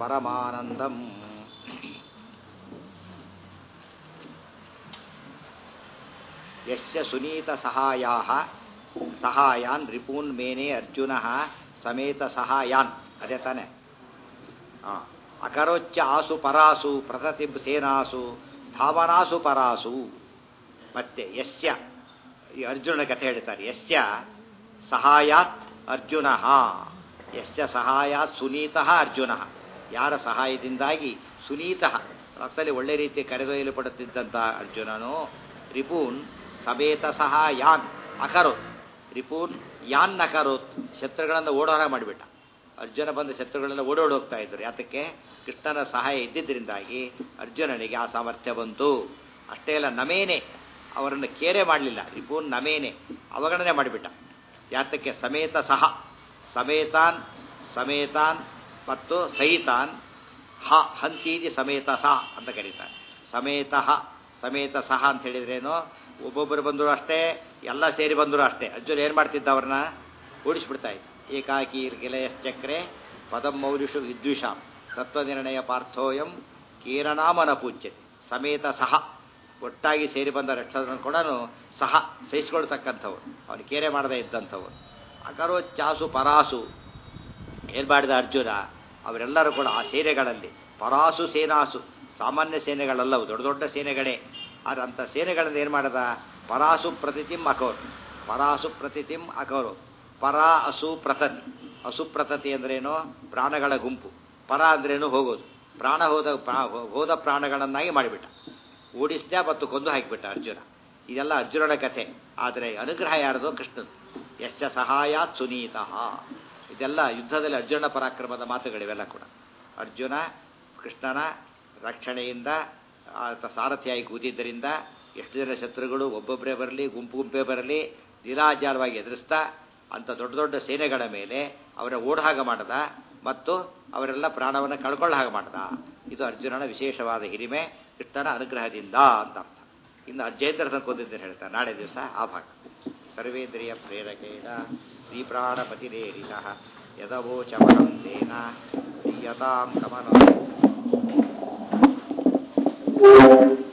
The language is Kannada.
ಪರಮಾನಂದಂ. ಯಸ್ಯ ಸುನೀತ ಸಹಾಯಾಃ ಸಹಾಯಾನ್ ರಿಪೂನ್ ಮೇನೆ ಅರ್ಜುನಃ ಸಮೇತ ಸಹಾಯಾನ್. ಅದೇ ತಾನೆ. ಅಕರೋಚ್ಚ ಆಸು ಪರಾಸು ಪ್ರತತಿಬ್ ಸೇನಾಸು ಧಾವನಾಸು ಪರಾಸು. ಮತ್ತೆ ಯಸ್ಯ, ಈ ಅರ್ಜುನ ಕಥೆ ಹೇಳ್ತಾರೆ. ಯಸ್ಯ ಸಹಾಯಾತ್ ಅರ್ಜುನಃ, ಯಸ್ಯ ಸಹಾಯಾತ್ ಸುನೀತಃ ಅರ್ಜುನಃ, ಯಾರ ಸಹಾಯದಿಂದಾಗಿ ಸುನೀತಃ ರಥದಲ್ಲಿ ಒಳ್ಳೆ ರೀತಿ ಕರೆದೊಯ್ಯಲು ಪಡುತ್ತಿದ್ದಂಥ ಅರ್ಜುನನು ರಿಪೂನ್ ಸಮೇತ ಸಹ ಯಾನ್ ಅಕರೋತ್, ರಿಪೂನ್ ಯಾನ್ ಅಕರೋತ್, ಶತ್ರುಗಳನ್ನು ಓಡೋರ ಮಾಡಿಬಿಟ್ಟ. ಅರ್ಜುನ ಬಂದ ಶತ್ರುಗಳೆಲ್ಲ ಓಡೋಡೋಗ್ತಾ ಇದ್ರು. ಯಾತಕ್ಕೆ? ಕೃಷ್ಣನ ಸಹಾಯ ಇದ್ದಿದ್ದರಿಂದಾಗಿ ಅರ್ಜುನನಿಗೆ ಆ ಸಾಮರ್ಥ್ಯ ಬಂತು. ಅಷ್ಟೇ ಅಲ್ಲ, ನಮೇನೆ ಅವರನ್ನು ಕೇರೆ ಮಾಡಲಿಲ್ಲ. ರಿಪೂನ್ ನಮೇನೆ ಅವಗಣನೆ ಮಾಡಿಬಿಟ್ಟ. ಯಾತಕ್ಕೆ? ಸಮೇತ ಸಹ, ಸಮೇತಾನ್ ಸಮೇತಾನ್ ಮತ್ತು ಸಹಿತಾನ್ ಹ ಹಂತೀದಿ ಸಮೇತ ಸಹ ಅಂತ ಕರೀತಾರೆ. ಸಮೇತ ಸಮೇತ ಸಹ ಅಂತ ಹೇಳಿದ್ರೇನು? ಒಬ್ಬೊಬ್ಬರು ಬಂದರು ಅಷ್ಟೇ, ಎಲ್ಲ ಸೇರಿ ಬಂದರು ಅಷ್ಟೇ. ಅರ್ಜುನ ಏನು ಮಾಡ್ತಿದ್ದ? ಅವ್ರನ್ನ ಓಡಿಸ್ಬಿಡ್ತಾ ಇದ್ದ. ಏಕಾಕಿ ಗೆಲೆಯಶ್ಚಕ್ರೆ ಪದಂ ಮೌಲಿಷು ವಿದ್ವಿಷಾಂ ತತ್ವನಿರ್ಣಯ ಪಾರ್ಥೋಯಂ ಕೀರನಾಮನ ಪೂಜ್ಯತೆ. ಸಮೇತ ಸಹ, ಒಟ್ಟಾಗಿ ಸೇರಿ ಬಂದ ರಕ್ಷಕರನ್ನು ಕೂಡ ಸಹ ಸಹಿಸಿಕೊಳ್ತಕ್ಕಂಥವ್ರು, ಅವನು ಕೇರೆ ಮಾಡದೇ ಇದ್ದಂಥವ್ರು. ಅಕರೋಚ್ಚಾಸು ಪರಾಸು, ಏನು ಮಾಡಿದ ಅರ್ಜುನ? ಅವರೆಲ್ಲರೂ ಕೂಡ ಆ ಸೇನೆಗಳಲ್ಲಿ ಪರಾಸು ಸೇನಾಸು, ಸಾಮಾನ್ಯ ಸೇನೆಗಳಲ್ಲವು, ದೊಡ್ಡ ದೊಡ್ಡ ಸೇನೆಗಳೇ. ಆದರೆ ಅಂಥ ಸೇನೆಗಳನ್ನು ಏನು ಮಾಡದ? ಪರಾಸು ಪ್ರತಿತಿಂ ಅಕೌರು, ಪರಾಸು ಪ್ರತಿತಿಂ ಅಕೌರು. ಪರ ಅಸು ಪ್ರತತಿ, ಅಸುಪ್ರತತಿ ಅಂದ್ರೇನು? ಪ್ರಾಣಗಳ ಗುಂಪು. ಪರ ಅಂದ್ರೇನು? ಹೋಗೋದು. ಪ್ರಾಣ ಹೋದ ಪ್ರಾಣಗಳನ್ನಾಗಿ ಮಾಡಿಬಿಟ್ಟ, ಓಡಿಸ್ದ ಮತ್ತು ಕೊಂದು ಹಾಕಿಬಿಟ್ಟ ಅರ್ಜುನ. ಇದೆಲ್ಲ ಅರ್ಜುನನ ಕಥೆ. ಆದರೆ ಅನುಗ್ರಹ ಯಾರದು? ಕೃಷ್ಣನ್. ಯಶ್ಚ ಸಹಾಯಾತ್ ಸುನೀತಃ. ಇದೆಲ್ಲ ಯುದ್ಧದಲ್ಲಿ ಅರ್ಜುನ ಪರಾಕ್ರಮದ ಮಾತುಗಳಿವೆಲ್ಲ ಕೂಡ. ಅರ್ಜುನ ಕೃಷ್ಣನ ರಕ್ಷಣೆಯಿಂದ ಆತ ಸಾರಥಿಯಾಗಿ ಕೂತಿದ್ದರಿಂದ ಎಷ್ಟು ಜನ ಶತ್ರುಗಳು ಒಬ್ಬೊಬ್ಬರೇ ಬರಲಿ, ಗುಂಪು ಗುಂಪೇ ಬರಲಿ, ಲೀಲಾಜಾಲವಾಗಿ ಎದುರಿಸ್ತಾ ಅಂಥ ದೊಡ್ಡ ದೊಡ್ಡ ಸೇನೆಗಳ ಮೇಲೆ ಅವರ ಓಡಾಗ ಮಾಡದ ಮತ್ತು ಅವರೆಲ್ಲ ಪ್ರಾಣವನ್ನು ಕಳ್ಕೊಳ್ಳೋ ಹಾಗೆ ಮಾಡದ. ಇದು ಅರ್ಜುನನ ವಿಶೇಷವಾದ ಹಿರಿಮೆ, ಕೃಷ್ಣನ ಅನುಗ್ರಹದಿಂದ ಅಂತ ಅರ್ಥ. ಇನ್ನು ಜಯದ್ರಥ ಕೊಂದಿದ್ದೇನೆ ಹೇಳ್ತಾರೆ ನಾಳೆ ದಿವಸ ಆ ಭಾಗ. ಸರ್ವೇಂದ್ರಿಯ ಪ್ರೇರಕೇಣ ಶ್ರೀಪ್ರಾಣಪತಿರೇರಿತ ಯದವೋಚಮನಂ ತೇನ ದೀಯತಾಂ ಕಮನಂ.